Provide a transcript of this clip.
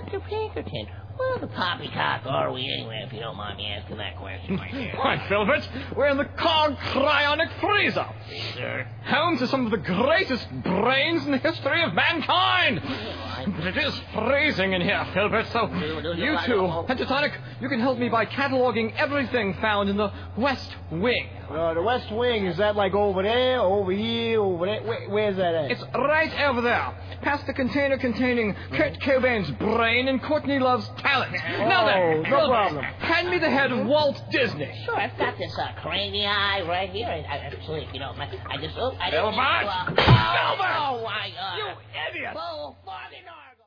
Dr. Pinkerton, where the poppycock are we anyway, if you don't mind me asking that question right there? Why, Filbert, we're in the Cog Cryonic Freezer. Freezer? Home to some of the greatest brains in the history of mankind. But it is freezing in here, Filbert, so you two, Pentatonic, you can help me by cataloging everything found in the West Wing. The West Wing, is that like over there, over here, over there? Where's that at? It's right over there, past the container containing Kurt Cobain's brain and Courtney Love's talent. Now then, no problem. Hand me the head of Walt Disney. Sure, I've got this crazy eye right here. Actually, if you don't mind, I just... Filbert! Oh, my God. You idiot! Bull fucking arm.